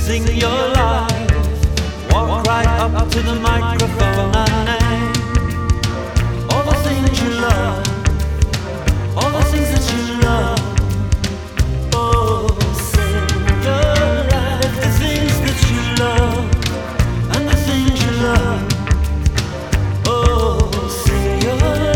sing your life. Walk right up to the microphone and